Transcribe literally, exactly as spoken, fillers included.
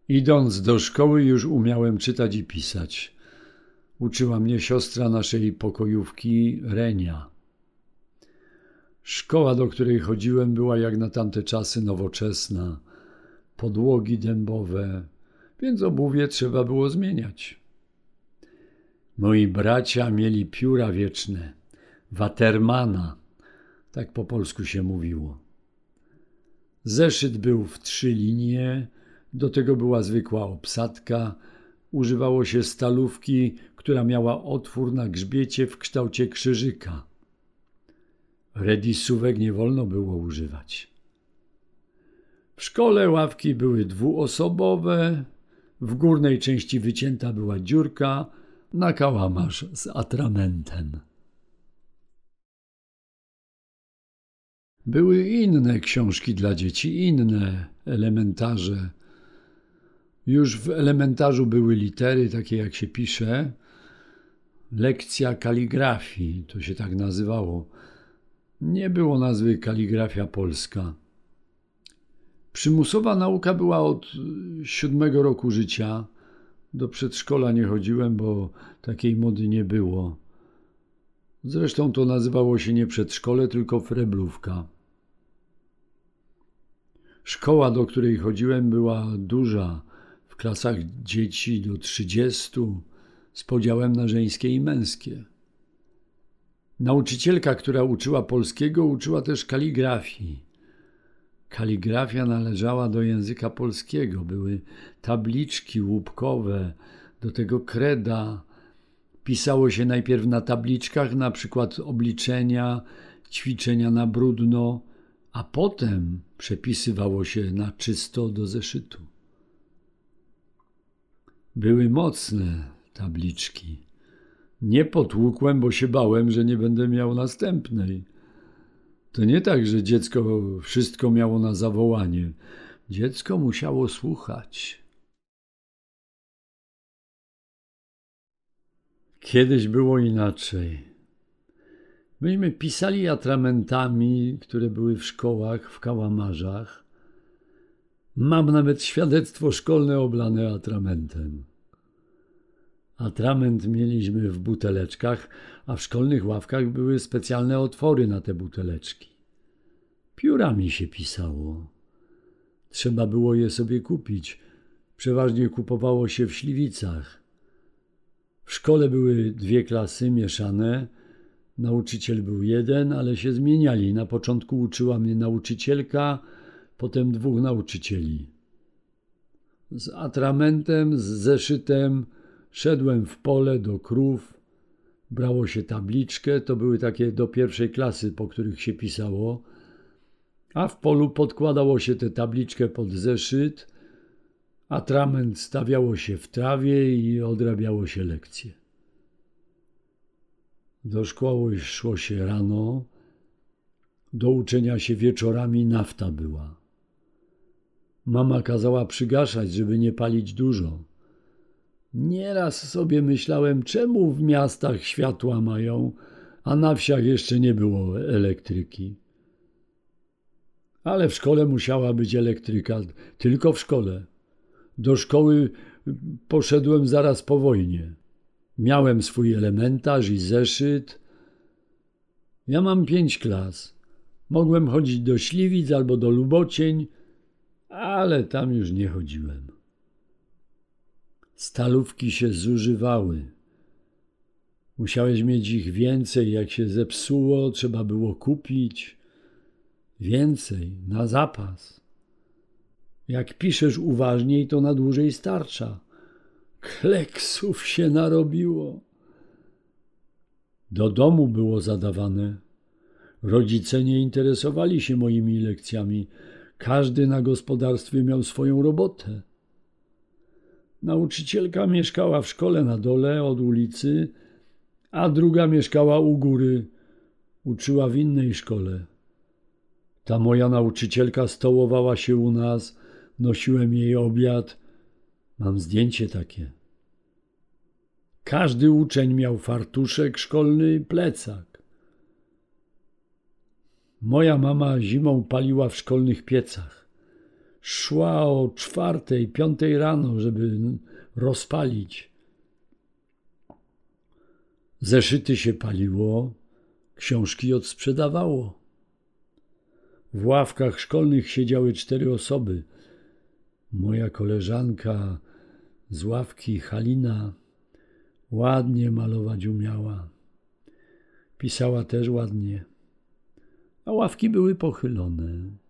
Idąc do szkoły już umiałem czytać i pisać. Uczyła mnie siostra naszej pokojówki Renia. Szkoła, do której chodziłem, była jak na tamte czasy nowoczesna. Podłogi dębowe, więc obuwie trzeba było zmieniać. Moi bracia mieli pióra wieczne, Watermana, tak po polsku się mówiło. Zeszyt był w trzy linie, do tego była zwykła obsadka. Używało się stalówki, która miała otwór na grzbiecie w kształcie krzyżyka. Redisówek nie wolno było używać. W szkole ławki były dwuosobowe, w górnej części wycięta była dziurka na kałamarz z atramentem. Były inne książki dla dzieci, inne elementarze. Już w elementarzu były litery, takie jak się pisze. Lekcja kaligrafii, to się tak nazywało. Nie było nazwy kaligrafia polska. Przymusowa nauka była od siódmego roku życia. Do przedszkola nie chodziłem, bo takiej mody nie było. Zresztą to nazywało się nie przedszkole, tylko freblówka. Szkoła, do której chodziłem, była duża. W klasach dzieci do trzydziestu, z podziałem na żeńskie i męskie. Nauczycielka, która uczyła polskiego, uczyła też kaligrafii. Kaligrafia należała do języka polskiego. Były tabliczki łupkowe, do tego kreda. Pisało się najpierw na tabliczkach, na przykład obliczenia, ćwiczenia na brudno, a potem przepisywało się na czysto do zeszytu. Były mocne tabliczki. Nie potłukłem, bo się bałem, że nie będę miał następnej. To nie tak, że dziecko wszystko miało na zawołanie. Dziecko musiało słuchać. Kiedyś było inaczej. Myśmy pisali atramentami, które były w szkołach, w kałamarzach. Mam nawet świadectwo szkolne oblane atramentem. Atrament mieliśmy w buteleczkach, a w szkolnych ławkach były specjalne otwory na te buteleczki. Piórami się pisało. Trzeba było je sobie kupić. Przeważnie kupowało się w Śliwicach. W szkole były dwie klasy mieszane. Nauczyciel był jeden, ale się zmieniali. Na początku uczyła mnie nauczycielka, potem dwóch nauczycieli. Z atramentem, z zeszytem szedłem w pole do krów. Brało się tabliczkę, to były takie do pierwszej klasy, po których się pisało, a w polu podkładało się tę tabliczkę pod zeszyt, atrament stawiało się w trawie i odrabiało się lekcje. Do szkoły szło się rano, do uczenia się wieczorami nafta była. Mama kazała przygaszać, żeby nie palić dużo. Nieraz sobie myślałem, czemu w miastach światła mają, a na wsiach jeszcze nie było elektryki. Ale w szkole musiała być elektryka, tylko w szkole. Do szkoły poszedłem zaraz po wojnie. Miałem swój elementarz i zeszyt. Ja mam pięć klas. Mogłem chodzić do Śliwic albo do Lubocień, ale tam już nie chodziłem. Stalówki się zużywały. Musiałeś mieć ich więcej, jak się zepsuło, trzeba było kupić. Więcej, na zapas. Jak piszesz uważniej, to na dłużej starcza. Kleksów się narobiło. Do domu było zadawane. Rodzice nie interesowali się moimi lekcjami. Każdy na gospodarstwie miał swoją robotę. Nauczycielka mieszkała w szkole na dole od ulicy, a druga mieszkała u góry. Uczyła w innej szkole. Ta moja nauczycielka stołowała się u nas, nosiłem jej obiad. Mam zdjęcie takie. Każdy uczeń miał fartuszek szkolny i plecak. Moja mama zimą paliła w szkolnych piecach. Szła o czwartej, piątej rano, żeby rozpalić. Zeszyty się paliło, książki odsprzedawało. W ławkach szkolnych siedziały cztery osoby. Moja koleżanka z ławki, Halina, ładnie malować umiała. Pisała też ładnie, a ławki były pochylone.